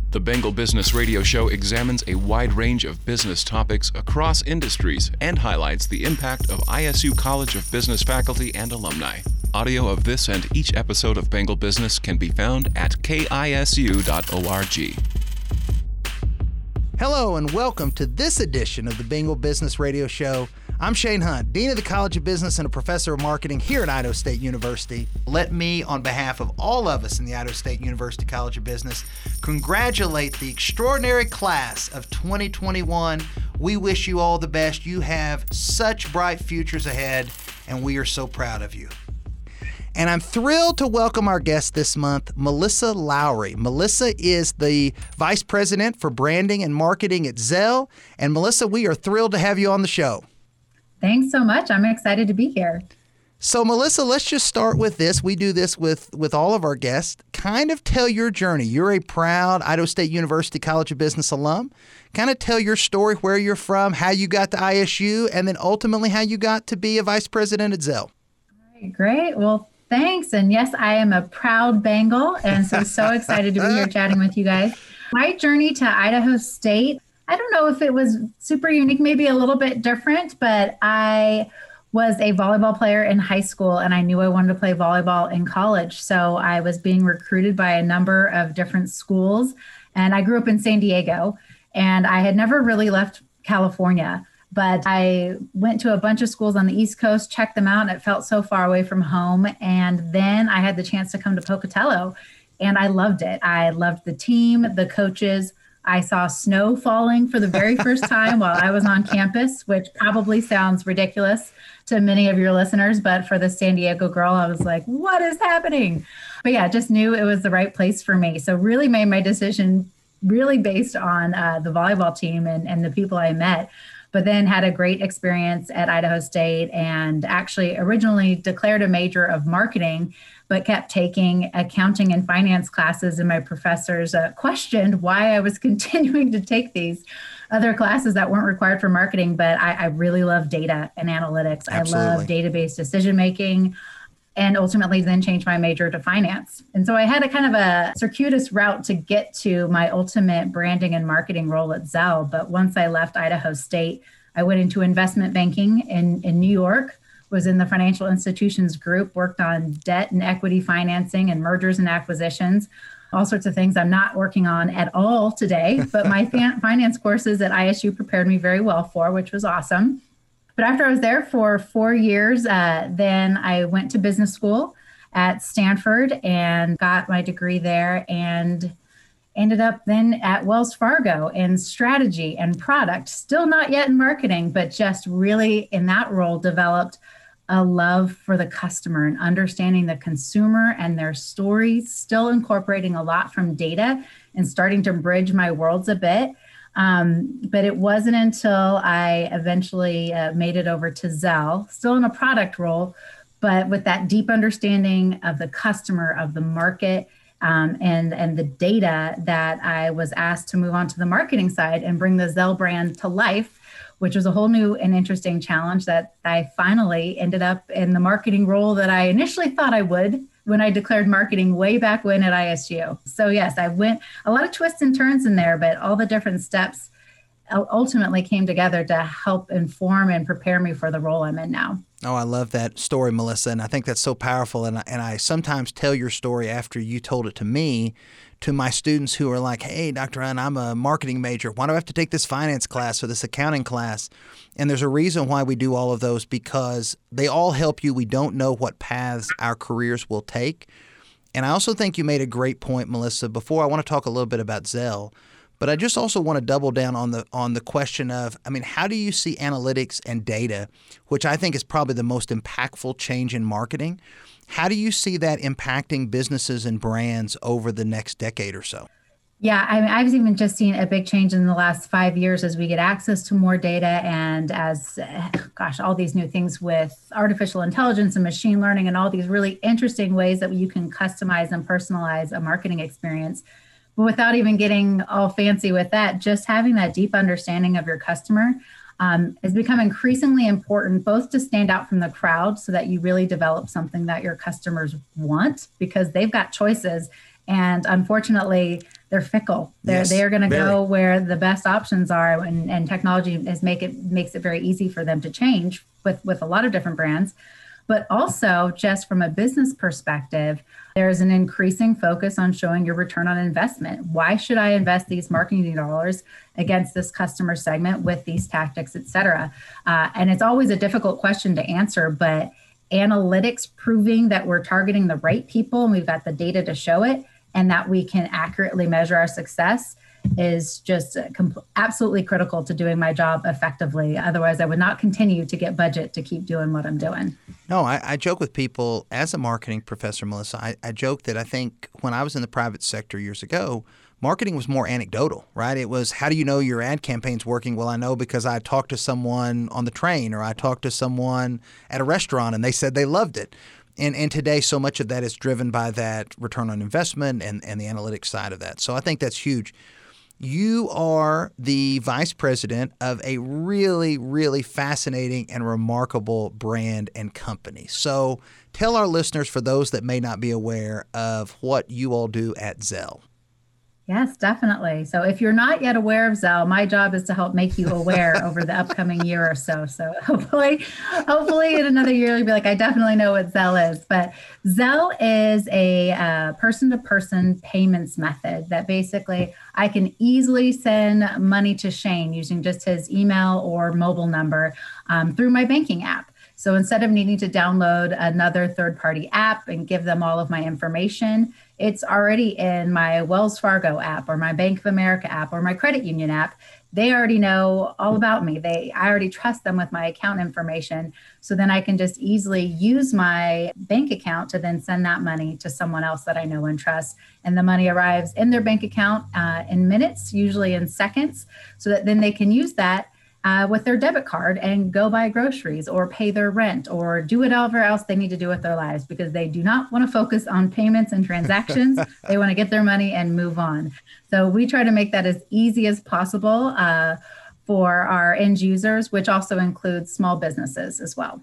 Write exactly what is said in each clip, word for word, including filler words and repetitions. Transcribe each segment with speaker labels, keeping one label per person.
Speaker 1: The Bengal Business Radio Show examines a wide range of business topics across industries and highlights the impact of I S U College of Business faculty and alumni. Audio of this and each episode of Bengal Business can be found at K I S U dot org.
Speaker 2: Hello and welcome to this edition of the Bengal Business Radio Show. I'm Shane Hunt, Dean of the College of Business and a Professor of Marketing here at Idaho State University. Let me, on behalf of all of us in the Idaho State University College of Business, congratulate the extraordinary class of twenty twenty-one. We wish you all the best. You have such bright futures ahead, and we are so proud of you. And I'm thrilled to welcome our guest this month, Melissa Lowry. Melissa is the Vice President for Branding and Marketing at Zelle. And Melissa, we are thrilled to have you on the show.
Speaker 3: Thanks so much. I'm excited to be here.
Speaker 2: So, Melissa, let's just start with this. We do this with, with all of our guests. Kind of tell your journey. You're a proud Idaho State University College of Business alum. Kind of tell your story, where you're from, how you got to I S U, and then ultimately how you got to be a Vice President at Zelle.
Speaker 3: All right, great. Well, thanks. And yes, I am a proud Bengal, and so so excited to be here chatting with you guys. My journey to Idaho State, I don't know if it was super unique, maybe a little bit different, but I was a volleyball player in high school and I knew I wanted to play volleyball in college. So I was being recruited by a number of different schools, and I grew up in San Diego and I had never really left California, but I went to a bunch of schools on the East Coast, checked them out, and it felt so far away from home. And then I had the chance to come to Pocatello and I loved it. I loved the team, the coaches. I saw snow falling for the very first time while I was on campus, which probably sounds ridiculous to many of your listeners, but for the San Diego girl, I was like, what is happening? But yeah, just knew it was the right place for me. So really made my decision really based on uh, the volleyball team and, and the people I met, but then had a great experience at Idaho State and actually originally declared a major of marketing, but kept taking accounting and finance classes, and my professors uh, questioned why I was continuing to take these other classes that weren't required for marketing. But I, I really love data and analytics. Absolutely. I love database decision-making, and ultimately then changed my major to finance. And so I had a kind of a circuitous route to get to my ultimate branding and marketing role at Zelle. But once I left Idaho State, I went into investment banking in, in New York, was in the financial institutions group, worked on debt and equity financing and mergers and acquisitions, all sorts of things I'm not working on at all today, but my finance courses at I S U prepared me very well for, which was awesome. But after I was there for four years, uh, then I went to business school at Stanford and got my degree there and ended up then at Wells Fargo in strategy and product, still not yet in marketing, but just really in that role developed a love for the customer and understanding the consumer and their stories, still incorporating a lot from data and starting to bridge my worlds a bit. Um, but it wasn't until I eventually uh, made it over to Zelle, still in a product role, but with that deep understanding of the customer, of the market, um, and, and the data, that I was asked to move on to the marketing side and bring the Zelle brand to life, which was a whole new and interesting challenge that I finally ended up in the marketing role that I initially thought I would when I declared marketing way back when at I S U. So yes, I went a lot of twists and turns in there, but all the different steps ultimately came together to help inform and prepare me for the role I'm in now.
Speaker 2: Oh, I love that story, Melissa, and I think that's so powerful. And I, and I sometimes tell your story after you told it to me, to my students who are like, hey, Doctor Hunt, I'm a marketing major. Why do I have to take this finance class or this accounting class? And there's a reason why we do all of those, because they all help you. We don't know what paths our careers will take. And I also think you made a great point, Melissa. Before, I want to talk a little bit about Zelle, but I just also want to double down on the on the question of, I mean, how do you see analytics and data, which I think is probably the most impactful change in marketing? How do you see that impacting businesses and brands over the next decade or so?
Speaker 3: Yeah, I mean, I've even just seen a big change in the last five years as we get access to more data and as, gosh, all these new things with artificial intelligence and machine learning and all these really interesting ways that you can customize and personalize a marketing experience. But without even getting all fancy with that, just having that deep understanding of your customer um, has become increasingly important, both to stand out from the crowd so that you really develop something that your customers want, because they've got choices. And unfortunately, they're fickle. They're
Speaker 2: Yes,
Speaker 3: they're going to
Speaker 2: very.
Speaker 3: go where the best options are, and, and technology is make it makes it very easy for them to change with with a lot of different brands. But also, just from a business perspective, there's an increasing focus on showing your return on investment. Why should I invest these marketing dollars against this customer segment with these tactics, et cetera? Uh, and it's always a difficult question to answer, but analytics proving that we're targeting the right people and we've got the data to show it, and that we can accurately measure our success is just com- absolutely critical to doing my job effectively. Otherwise, I would not continue to get budget to keep doing what I'm doing.
Speaker 2: No, I, I joke with people as a marketing professor, Melissa. I, I joke that I think when I was in the private sector years ago, marketing was more anecdotal, right? It was, how do you know your ad campaign's working? Well, I know because I talked to someone on the train, or I talked to someone at a restaurant and they said they loved it. And and today, so much of that is driven by that return on investment and, and the analytics side of that. So I think that's huge. You are the vice president of a really, really fascinating and remarkable brand and company. So tell our listeners, for those that may not be aware, of what you all do at Zelle.
Speaker 3: Yes, definitely. So if you're not yet aware of Zelle, my job is to help make you aware over the upcoming year or so. So hopefully, hopefully in another year, you'll be like, I definitely know what Zelle is. But Zelle is a uh, person-to-person payments method that basically I can easily send money to Shane using just his email or mobile number um, through my banking app. So instead of needing to download another third-party app and give them all of my information, it's already in my Wells Fargo app or my Bank of America app or my credit union app. They already know all about me. They, I already trust them with my account information. So then I can just easily use my bank account to then send that money to someone else that I know and trust. And the money arrives in their bank account uh, in minutes, usually in seconds, so that then they can use that Uh, with their debit card and go buy groceries or pay their rent or do whatever else they need to do with their lives, because they do not want to focus on payments and transactions. They want to get their money and move on. So we try to make that as easy as possible uh, for our end users, which also includes small businesses as well.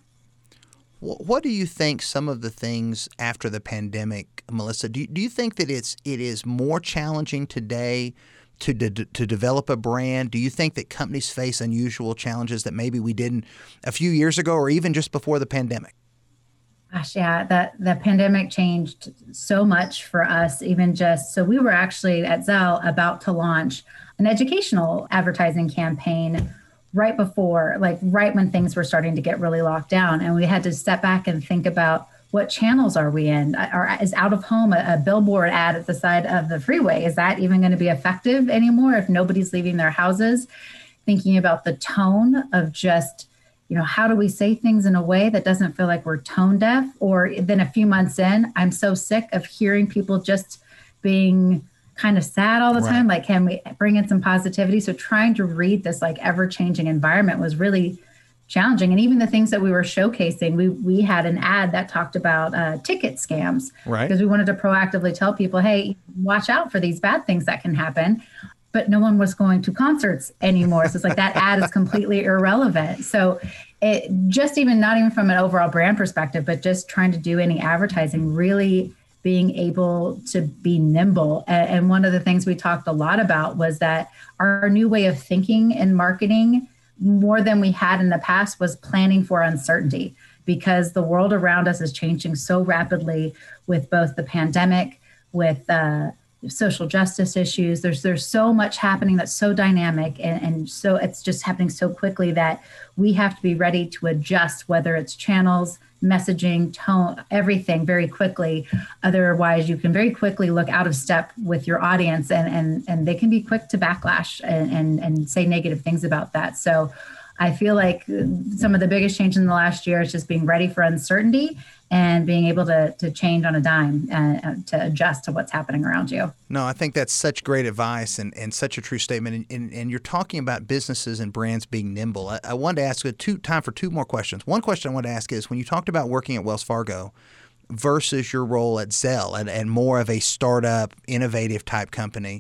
Speaker 2: What do you think some of the things after the pandemic, Melissa, do you, do you think that it's it is more challenging today to de- to develop a brand? Do you think that companies face unusual challenges that maybe we didn't a few years ago or even just before the pandemic?
Speaker 3: Gosh, yeah, that the pandemic changed so much for us. Even just so, we were actually at Zelle about to launch an educational advertising campaign right before, like right when things were starting to get really locked down, and we had to step back and think about, what channels are we in? Or is out of home a, a billboard ad at the side of the freeway? Is that even going to be effective anymore if nobody's leaving their houses? Thinking about the tone of just, you know, how do we say things in a way that doesn't feel like we're tone deaf? Or then a few months in, I'm so sick of hearing people just being kind of sad all the
Speaker 2: Right.
Speaker 3: time. Like, can we bring in some positivity? So trying to read this like ever-changing environment was really challenging. And even the things that we were showcasing, we we had an ad that talked about uh, ticket scams,
Speaker 2: Right.
Speaker 3: because we wanted to proactively tell people, hey, watch out for these bad things that can happen. But no one was going to concerts anymore. So it's like that ad is completely irrelevant. So it just even not even from an overall brand perspective, but just trying to do any advertising, really being able to be nimble. And, and one of the things we talked a lot about was that our new way of thinking in marketing, more than we had in the past, was planning for uncertainty, because the world around us is changing so rapidly with both the pandemic, with uh, social justice issues. There's there's so much happening that's so dynamic, and, and so it's just happening so quickly that we have to be ready to adjust, whether it's channels, messaging, tone, everything very quickly. Otherwise, you can very quickly look out of step with your audience, and and and they can be quick to backlash and and, and say negative things about that. So I feel like some of the biggest change in the last year is just being ready for uncertainty and being able to to change on a dime uh, to adjust to what's happening around you.
Speaker 2: No, I think that's such great advice and, and such a true statement. And, and, and you're talking about businesses and brands being nimble. I, I wanted to ask you two, time for two more questions. One question I wanted to ask is, when you talked about working at Wells Fargo versus your role at Zelle and, and more of a startup, innovative type company,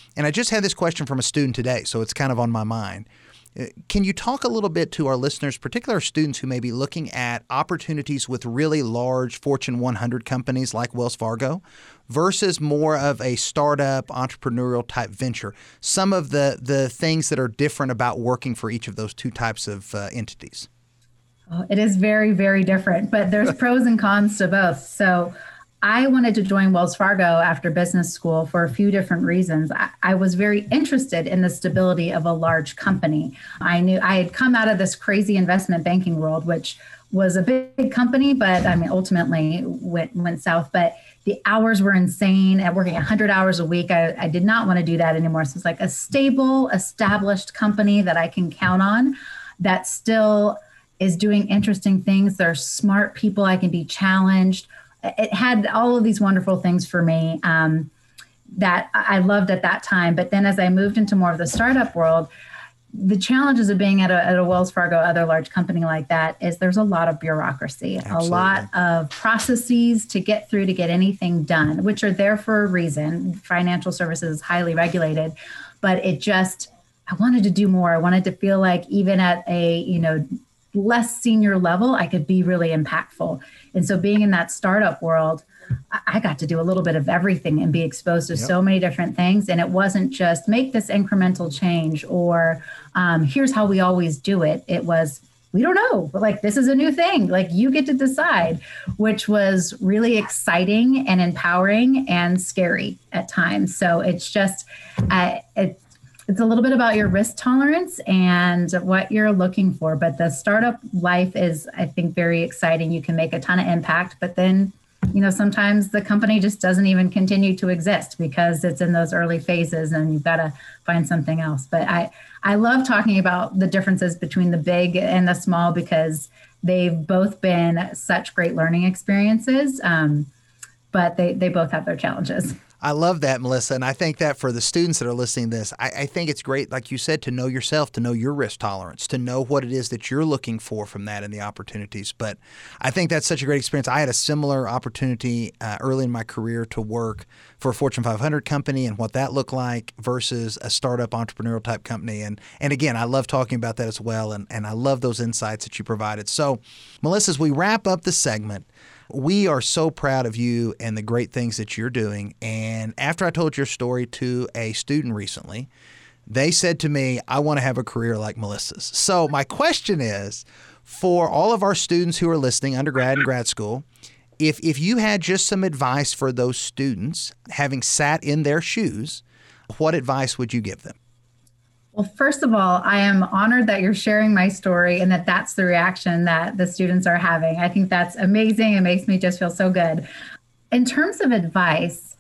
Speaker 2: And I just had this question from a student today, so it's kind of on my mind. Can you talk a little bit to our listeners, particularly our students who may be looking at opportunities with really large Fortune one hundred companies like Wells Fargo versus more of a startup entrepreneurial type venture? Some of the, the things that are different about working for each of those two types of uh, entities.
Speaker 3: Oh, it is very, very different, but there's pros and cons to both. So I wanted to join Wells Fargo after business school for a few different reasons. I, I was very interested in the stability of a large company. I knew I had come out of this crazy investment banking world, which was a big, big company, but I mean, ultimately went, went south. But the hours were insane at working one hundred hours a week. I, I did not want to do that anymore. So it's like a stable, established company that I can count on that still is doing interesting things. They're smart people. I can be challenged. It had all of these wonderful things for me um, that I loved at that time. But then as I moved into more of the startup world, the challenges of being at a, at a Wells Fargo, other large company like that, is there's a lot of bureaucracy, Absolutely. a lot of processes to get through to get anything done, which are there for a reason. Financial services is highly regulated, but it just, I wanted to do more. I wanted to feel like even at a, you know, less senior level, I could be really impactful. And so being in that startup world, I got to do a little bit of everything and be exposed to yep. so many different things. And it wasn't just make this incremental change or um, here's how we always do it. It was, we don't know, but like, this is a new thing. Like you get to decide, which was really exciting and empowering and scary at times. So it's just, uh, it, It's a little bit about your risk tolerance and what you're looking for. But the startup life is, I think, very exciting. You can make a ton of impact, but then, you know, sometimes the company just doesn't even continue to exist because it's in those early phases and you've got to find something else. But I, I love talking about the differences between the big and the small because they've both been such great learning experiences, um, but they, they both have their challenges.
Speaker 2: I love that, Melissa. And I think that for the students that are listening to this, I, I think it's great, like you said, to know yourself, to know your risk tolerance, to know what it is that you're looking for from that and the opportunities. But I think that's such a great experience. I had a similar opportunity uh, early in my career to work for a Fortune five hundred company and what that looked like versus a startup entrepreneurial type company. And and again, I love talking about that as well. And, and I love those insights that you provided. So, Melissa, as we wrap up the segment, we are so proud of you and the great things that you're doing. And after I told your story to a student recently, they said to me, I want to have a career like Melissa's. So my question is, for all of our students who are listening, undergrad and grad school, if if you had just some advice for those students, having sat in their shoes, what advice would you give them?
Speaker 3: Well, first of all, I am honored that you're sharing my story and that that's the reaction that the students are having. I think that's amazing. It makes me just feel so good. In terms of advice,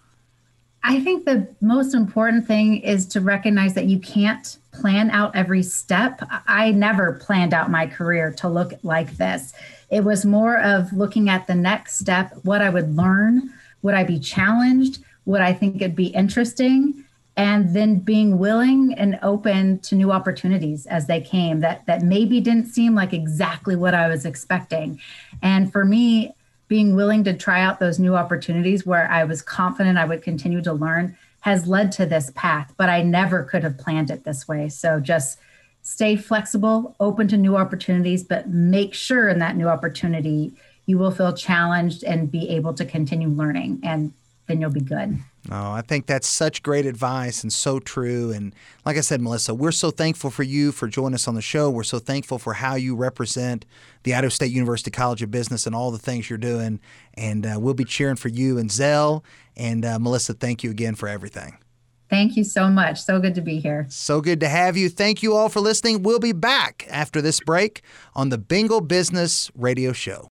Speaker 3: I think the most important thing is to recognize that you can't plan out every step. I never planned out my career to look like this. It was more of looking at the next step, what I would learn, would I be challenged, would I think it'd be interesting, and then being willing and open to new opportunities as they came that that maybe didn't seem like exactly what I was expecting. And for me, being willing to try out those new opportunities where I was confident I would continue to learn has led to this path, but I never could have planned it this way. So just stay flexible, open to new opportunities, but make sure in that new opportunity, you will feel challenged and be able to continue learning, and then you'll be good.
Speaker 2: Oh, I think that's such great advice and so true. And like I said, Melissa, we're so thankful for you for joining us on the show. We're so thankful for how you represent the Idaho State University College of Business and all the things you're doing. And uh, we'll be cheering for you and Zell. And uh, Melissa, thank you again for everything.
Speaker 3: Thank you so much. So good to be here.
Speaker 2: So good to have you. Thank you all for listening. We'll be back after this break on the Bengal Business Radio Show.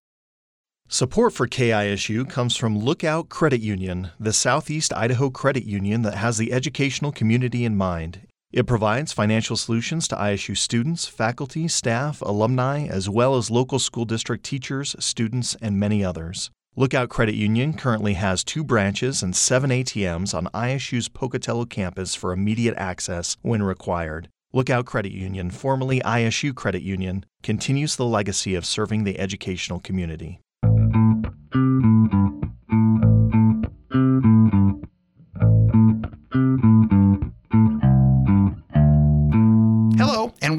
Speaker 4: Support for K I S U comes from Lookout Credit Union, the Southeast Idaho credit union that has the educational community in mind. It provides financial solutions to I S U students, faculty, staff, alumni, as well as local school district teachers, students, and many others. Lookout Credit Union currently has two branches and seven A T Ms on I S U's Pocatello campus for immediate access when required. Lookout Credit Union, formerly I S U Credit Union, continues the legacy of serving the educational community.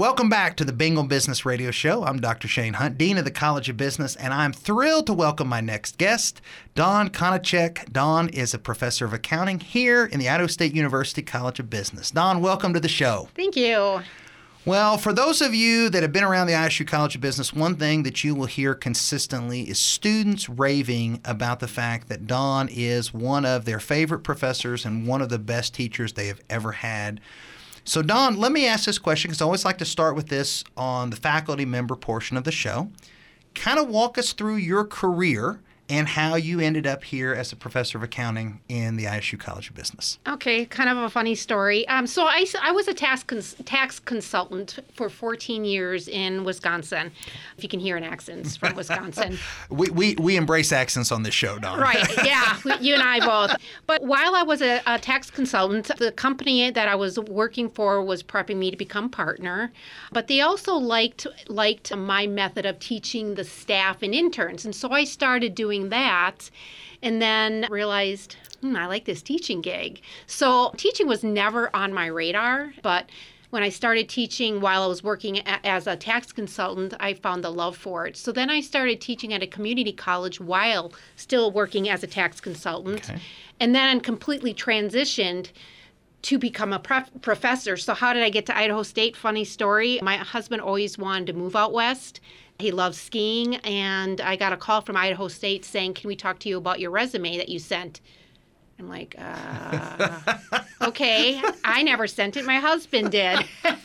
Speaker 2: welcome back to the Bingle Business Radio Show. I'm Doctor Shane Hunt, Dean of the College of Business, and I'm thrilled to welcome my next guest, Dawn Konachek. Dawn is a professor of accounting here in the Idaho State University College of Business. Dawn, welcome to the show.
Speaker 5: Thank you.
Speaker 2: Well, for those of you that have been around the I S U College of Business, one thing that you will hear consistently is students raving about the fact that Dawn is one of their favorite professors and one of the best teachers they have ever had. So, Dawn, let me ask this question because I always like to start with this on the faculty member portion of the show. Kind of walk us through your career and how you ended up here as a professor of accounting in the I S U College of Business.
Speaker 5: Okay, kind of a funny story. Um, so I, I was a tax cons- tax consultant for fourteen years in Wisconsin. If you can hear an accent, it's from Wisconsin.
Speaker 2: we, we we embrace accents on this show, Dawn.
Speaker 5: Right, yeah, you and I both. But while I was a, a tax consultant, the company that I was working for was prepping me to become partner. But they also liked liked my method of teaching the staff and interns. And so I started doing that and then realized, hmm, I like this teaching gig. So teaching was never on my radar, but when I started teaching while I was working a- as a tax consultant, I found the love for it. So then I started teaching at a community college while still working as a tax consultant,
Speaker 2: Okay.
Speaker 5: and then completely transitioned to become a prof- professor. So how did I get to Idaho State? Funny story. My husband always wanted to move out west. He loves skiing, and I got a call from Idaho State saying, can we talk to you about your resume that you sent? I'm like, uh, okay. I never sent it. My husband did.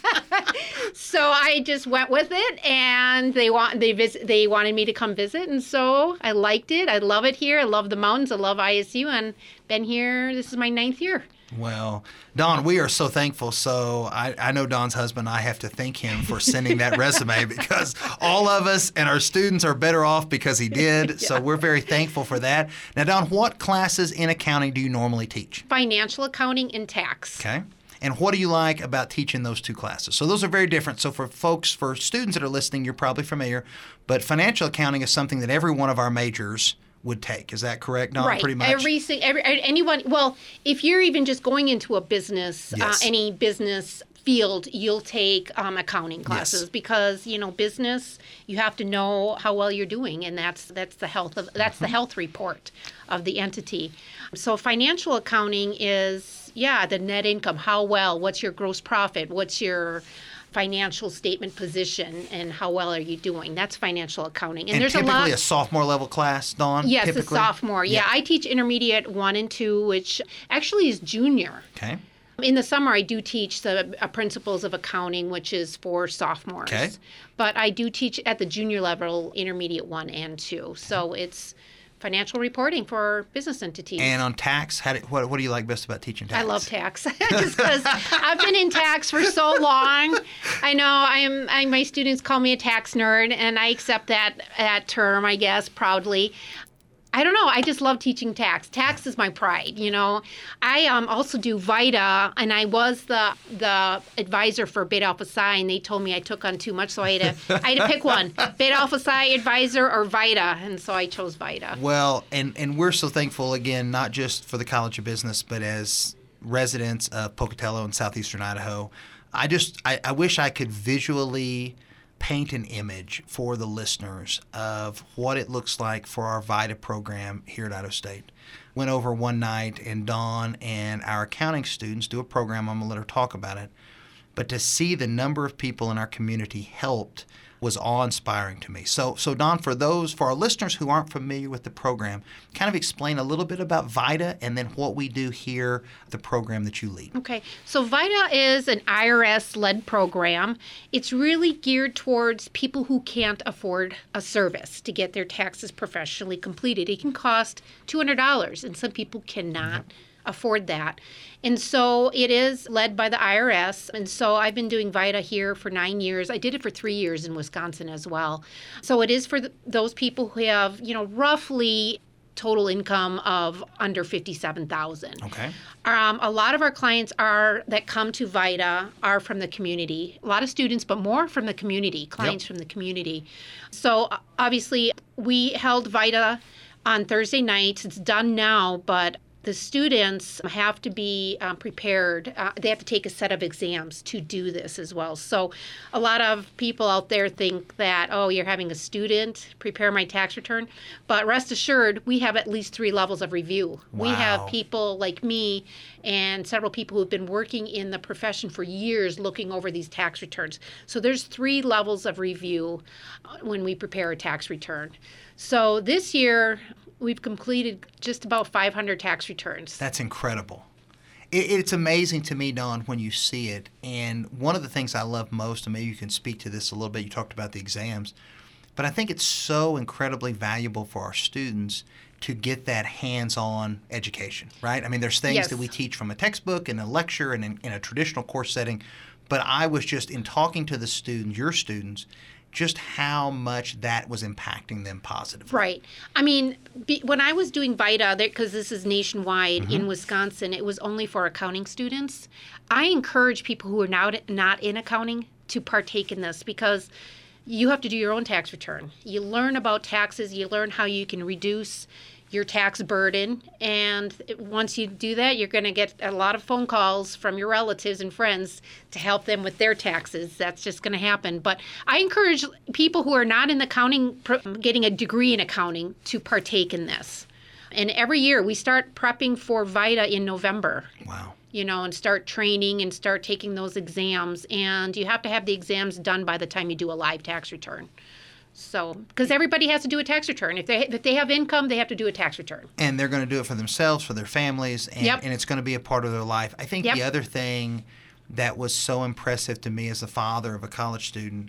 Speaker 5: So I just went with it, and they want they visit. They wanted me to come visit, and so I liked it. I love it here. I love the mountains. I love I S U, and been here. This is my ninth year.
Speaker 2: Well, Dawn, we are so thankful. So I, I know Dawn's husband, I have to thank him for sending that resume because all of us and our students are better off because he did. Yeah. So we're very thankful for that. Now, Dawn, what classes in accounting do you normally teach?
Speaker 5: Financial accounting and tax.
Speaker 2: Okay. And what do you like about teaching those two classes? So those are very different. So for folks, for students that are listening, you're probably familiar, but financial accounting is something that every one of our majors would take. Is that correct, Dawn?
Speaker 5: Right.
Speaker 2: Pretty much.
Speaker 5: Every, every anyone. Well, if you're even just going into a business,
Speaker 2: Yes.
Speaker 5: uh, any business field, you'll take um, accounting classes
Speaker 2: Yes.
Speaker 5: because you know business. You have to know how well you're doing, and that's that's the health of that's the health report of the entity. So financial accounting is yeah the net income. How well? What's your gross profit? What's your financial statement position, and how well are you doing? That's financial accounting. And,
Speaker 2: And
Speaker 5: there's a
Speaker 2: typically
Speaker 5: lot.
Speaker 2: a sophomore level class, Dawn?
Speaker 5: Yes,
Speaker 2: typically?
Speaker 5: a sophomore. Yeah.
Speaker 2: Yeah.
Speaker 5: I teach intermediate one and two, which actually is junior.
Speaker 2: Okay.
Speaker 5: In the summer, I do teach the uh, principles of accounting, which is for sophomores.
Speaker 2: Okay.
Speaker 5: But I do teach at the junior level, intermediate one and two. So it's financial reporting for business entities.
Speaker 2: And on tax, how do, what, what do you like best about teaching tax?
Speaker 5: I love tax just because I've been in tax for so long. I know I am. I, my students call me a tax nerd, and I accept that that term, I guess, proudly. I don't know. I just love teaching tax. Tax is my pride, you know. I um, also do VITA, and I was the the advisor for Beta Alpha Psi, and they told me I took on too much, so I had to I had to pick one: Beta Alpha Psi advisor or VITA, and so I chose VITA.
Speaker 2: Well, and, and we're so thankful, again, not just for the College of Business, but as residents of Pocatello and southeastern Idaho. I just, I, I wish I could visually paint an image for the listeners of what it looks like for our VITA program here at Idaho State. Went over one night, and Dawn and our accounting students do a program. I'm going to let her talk about it. But to see the number of people in our community helped was awe-inspiring to me. So, so Dawn, for those, for our listeners who aren't familiar with the program, kind of explain a little bit about VITA and then what we do here, the program that you lead.
Speaker 5: Okay, so VITA is an I R S-led program. It's really geared towards people who can't afford a service to get their taxes professionally completed. It can cost two hundred dollars, and some people cannot mm-hmm. afford that. And so it is led by the I R S. And so I've been doing VITA here for nine years. I did it for three years in Wisconsin as well. So it is for the, those people who have, you know, roughly total income of under fifty-seven thousand dollars.
Speaker 2: Okay.
Speaker 5: Um, a lot of our clients are that come to VITA are from the community. A lot of students, but more from the community, clients yep. from the community. So obviously we held VITA on Thursday nights. It's done now, but the students have to be um, prepared. Uh, they have to take a set of exams to do this as well. So a lot of people out there think that, oh, you're having a student prepare my tax return. But rest assured, we have at least three levels of review.
Speaker 2: Wow.
Speaker 5: We have people like me and several people who've been working in the profession for years looking over these tax returns. So there's three levels of review when we prepare a tax return. So this year, we've completed just about five hundred tax returns.
Speaker 2: That's incredible. It, it's amazing to me, Dawn, when you see it. And one of the things I love most, and maybe you can speak to this a little bit, you talked about the exams, but I think it's so incredibly valuable for our students to get that hands-on education, right? I mean, there's things
Speaker 5: Yes.
Speaker 2: that we teach from a textbook and a lecture and in, in a traditional course setting, but I was just, in talking to the students, your students, just how much that was impacting them positively.
Speaker 5: Right. I mean, be, when I was doing VITA, because this is nationwide
Speaker 2: Mm-hmm.
Speaker 5: in Wisconsin, it was only for accounting students. I encourage people who are now not in accounting to partake in this because you have to do your own tax return. You learn about taxes. You learn how you can reduce your tax burden. And once you do that, you're going to get a lot of phone calls from your relatives and friends to help them with their taxes. That's just going to happen. But I encourage people who are not in accounting, getting a degree in accounting, to partake in this. And every year we start prepping for VITA in November.
Speaker 2: Wow.
Speaker 5: You know, and start training and start taking those exams. And you have to have the exams done by the time you do a live tax return. So, because everybody has to do a tax return. If they if they have income, they have to do a tax return.
Speaker 2: And they're going to do it for themselves, for their families, and,
Speaker 5: Yep.
Speaker 2: and it's going to be a part of their life. I think
Speaker 5: Yep.
Speaker 2: the other thing that was so impressive to me as the father of a college student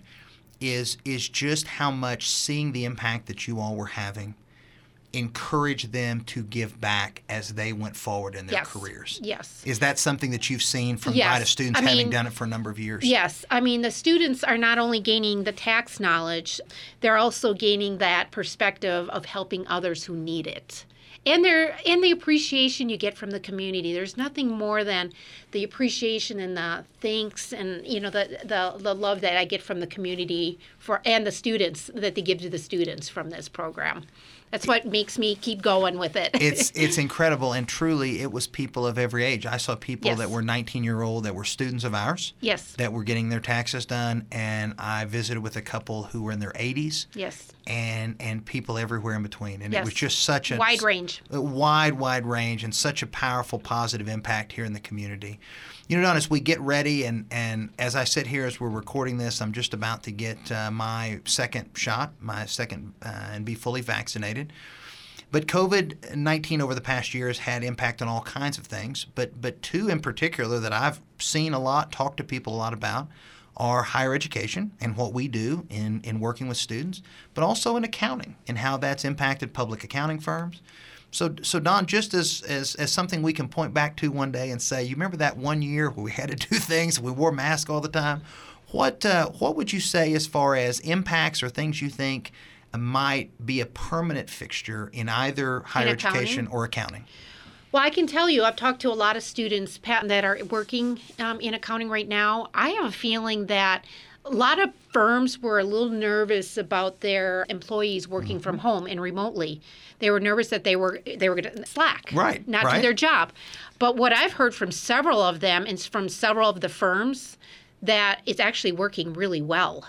Speaker 2: is is just how much seeing the impact that you all were having encouraged them to give back as they went forward in their
Speaker 5: Yes.
Speaker 2: careers.
Speaker 5: Yes.
Speaker 2: Is that something that you've seen from
Speaker 5: Yes.
Speaker 2: VITA students
Speaker 5: I
Speaker 2: having
Speaker 5: mean,
Speaker 2: done it for a number of years?
Speaker 5: Yes. I mean, the students are not only gaining the tax knowledge, they're also gaining that perspective of helping others who need it. And they're and the appreciation you get from the community. There's nothing more than the appreciation and the thanks and, you know, the, the, the love that I get from the community for and the students that they give to the students from this program. That's what makes me keep going with it.
Speaker 2: it's it's incredible, and truly it was people of every age. I saw people
Speaker 5: Yes.
Speaker 2: that were nineteen-year-old that were students of ours.
Speaker 5: Yes.
Speaker 2: That were getting their taxes done, and I visited with a couple who were in their eighties.
Speaker 5: Yes.
Speaker 2: And and people everywhere in between, and it
Speaker 5: Yes.
Speaker 2: was just such a
Speaker 5: Wide range.
Speaker 2: a wide wide range, and such a powerful positive impact here in the community. You know, Don, as we get ready, and, and as I sit here as we're recording this, I'm just about to get uh, my second shot, my second, uh, and be fully vaccinated. But COVID nineteen over the past year has had impact on all kinds of things, but but two in particular that I've seen a lot, talked to people a lot about, are higher education and what we do in, in working with students, but also in accounting and how that's impacted public accounting firms. So, so Don, just as, as as something we can point back to one day and say, you remember that one year where we had to do things, we wore masks all the time? What uh, what would you say as far as impacts or things you think might be a permanent fixture in either higher
Speaker 5: accounting?
Speaker 2: education or accounting?
Speaker 5: Well, I can tell you, I've talked to a lot of students, Pat, that are working um, in accounting right now. I have a feeling that a lot of firms were a little nervous about their employees working
Speaker 2: Mm-hmm.
Speaker 5: from home and remotely. They were nervous that they were they were going to slack,
Speaker 2: Right,
Speaker 5: not
Speaker 2: right.
Speaker 5: do their job. But what I've heard from several of them and from several of the firms, that it's actually working really well.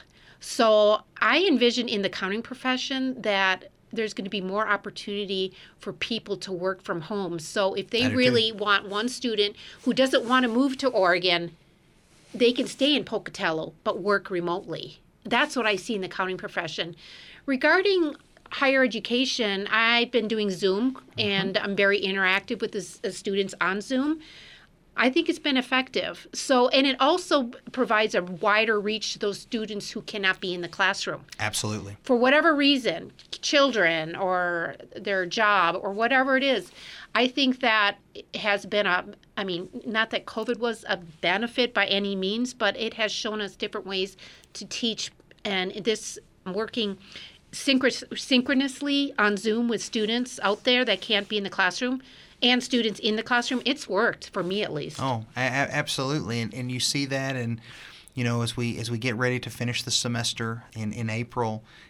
Speaker 5: So I envision in the accounting profession that there's going to be more opportunity for people to work from home. So if they
Speaker 2: I do
Speaker 5: really want one student who doesn't want to move to Oregon, they can stay in Pocatello but work remotely. That's what I see in the accounting profession. Regarding higher education, I've been doing Zoom, and I'm very interactive with the s- the students on Zoom. I think it's been effective. So, and it also provides a wider reach to those students who cannot be in the classroom
Speaker 2: Absolutely.
Speaker 5: for whatever reason, children or their job or whatever it is. I think that it has been a, I mean, not that COVID was a benefit by any means, but it has shown us different ways to teach. And this working synchro- synchronously on Zoom with students out there that can't be in the classroom and students in the classroom, it's worked for me at least.
Speaker 2: Oh, a- a- absolutely, and and you see that, and you know, as we as we get ready to finish the semester in, in April,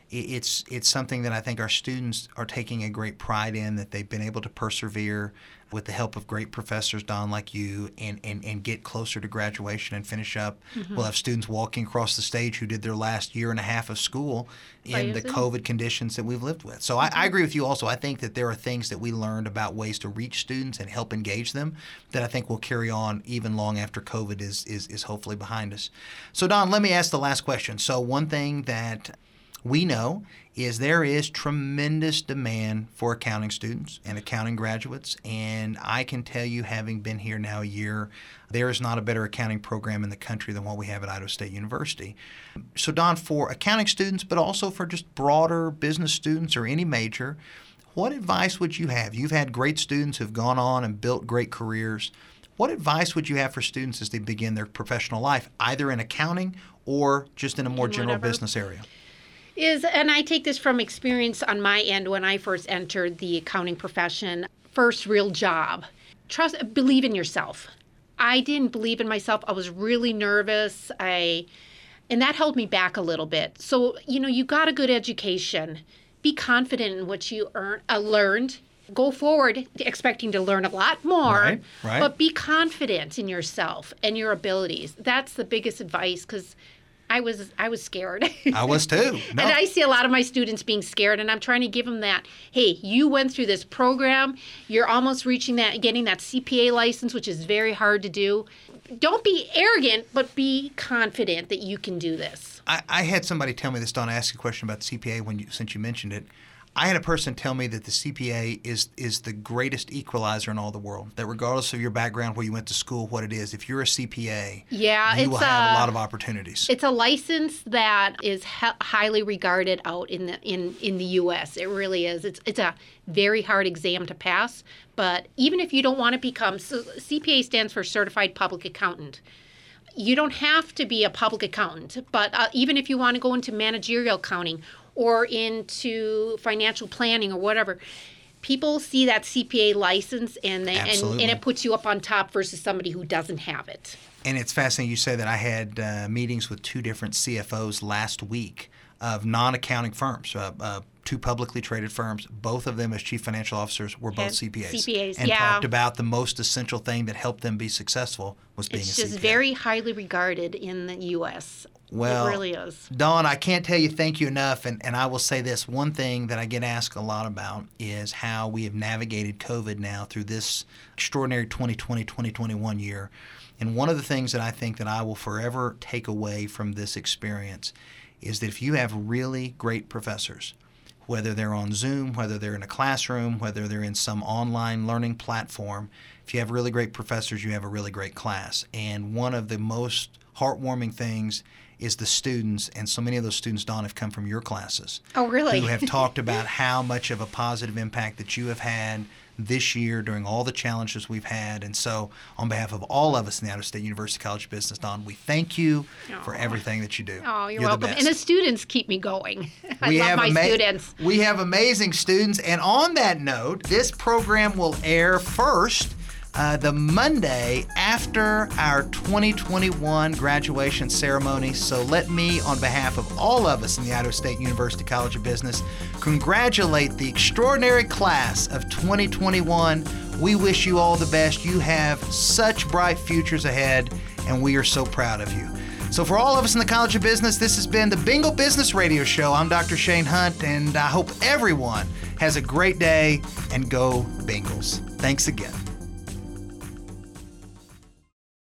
Speaker 2: it's it's something that I think our students are taking a great pride in, that they've been able to persevere with the help of great professors, Don, like you, and, and, and get closer to graduation and finish up. Mm-hmm. We'll have students walking across the stage who did their last year and a half of school in the COVID conditions that we've lived with. So mm-hmm. I, I agree with you also. I think that there are things that we learned about ways to reach students and help engage them that I think will carry on even long after COVID is, is, is hopefully behind us. So, Don, let me ask the last question. So one thing that we know is there is tremendous demand for accounting students and accounting graduates, and I can tell you, having been here now a year, there is not a better accounting program in the country than what we have at Idaho State University. So, Don, for accounting students, but also for just broader business students or any major, what advice would you have? You've had great students who've gone on and built great careers. What advice would you have for students as they begin their professional life, either in accounting or just in a more
Speaker 5: in
Speaker 2: general
Speaker 5: whatever.
Speaker 2: business area?
Speaker 5: Is, and I take this from experience on my end when I first entered the accounting profession, first real job. Trust, believe in yourself. I didn't believe in myself. I was really nervous. I, and that held me back a little bit. So, you know, you got a good education. Be confident in what you earn, uh, learned. Go forward expecting to learn a lot more,
Speaker 2: right, right.
Speaker 5: but be confident in yourself and your abilities. That's the biggest advice, because I was I was scared.
Speaker 2: I was too. No.
Speaker 5: And I see a lot of my students being scared, and I'm trying to give them that, hey, you went through this program, you're almost reaching that, getting that C P A license, which is very hard to do. Don't be arrogant, but be confident that you can do this.
Speaker 2: I, I had somebody tell me this, Don. I asked you a question about the C P A when you, since you mentioned it. I had a person tell me that the C P A is is the greatest equializer in all the world. That regardless of your background, where you went to school, what it is, if you're a C P A,
Speaker 5: yeah,
Speaker 2: you
Speaker 5: it's
Speaker 2: will have
Speaker 5: a,
Speaker 2: a lot of opportunities.
Speaker 5: It's a license that is he- highly regarded out in the in, in the U S. It really is. It's it's a very hard exam to pass. But even if you don't want to become, so C P A stands for Certified Public Accountant. You don't have to be a public accountant, but uh, even if you want to go into managerial accounting or into financial planning or whatever, people see that C P A license and they and, and it puts you up on top versus somebody who doesn't have it.
Speaker 2: And it's fascinating you say that. I had uh, meetings with two different C F Os last week of non-accounting firms, uh, uh, two publicly traded firms. Both of them as chief financial officers were both
Speaker 5: and
Speaker 2: C P As.
Speaker 5: C P As,
Speaker 2: and
Speaker 5: yeah.
Speaker 2: talked about the most essential thing that helped them be successful was being
Speaker 5: it's
Speaker 2: a C P A.
Speaker 5: just very highly regarded in the U S.
Speaker 2: Well,
Speaker 5: it really is.
Speaker 2: Dawn, I can't tell you thank you enough, and, and I will say this. One thing that I get asked a lot about is how we have navigated COVID now through this extraordinary twenty twenty, twenty twenty-one year. And one of the things that I think that I will forever take away from this experience is that if you have really great professors, whether they're on Zoom, whether they're in a classroom, whether they're in some online learning platform, if you have really great professors, you have a really great class. And one of the most heartwarming things is the students, and so many of those students, Dawn, have come from your classes.
Speaker 5: Oh, really?
Speaker 2: Who have talked about how much of a positive impact that you have had this year during all the challenges we've had. And so on behalf of all of us in the Idaho State University College of Business, Dawn, we thank you
Speaker 5: Aww.
Speaker 2: for everything that you do.
Speaker 5: Oh, you're,
Speaker 2: you're
Speaker 5: welcome.
Speaker 2: The best.
Speaker 5: And the students keep me going. I
Speaker 2: we
Speaker 5: love
Speaker 2: have
Speaker 5: my
Speaker 2: ama-
Speaker 5: students.
Speaker 2: We have amazing students. And on that note, this program will air first Uh, the Monday after our twenty twenty-one graduation ceremony. So let me, on behalf of all of us in the Idaho State University College of Business, congratulate the extraordinary class of twenty twenty-one. We wish you all the best. You have such bright futures ahead, and we are so proud of you. So for all of us in the College of Business, this has been the Bingle Business Radio Show. I'm Doctor Shane Hunt, and I hope everyone has a great day, and go Bengals. Thanks again.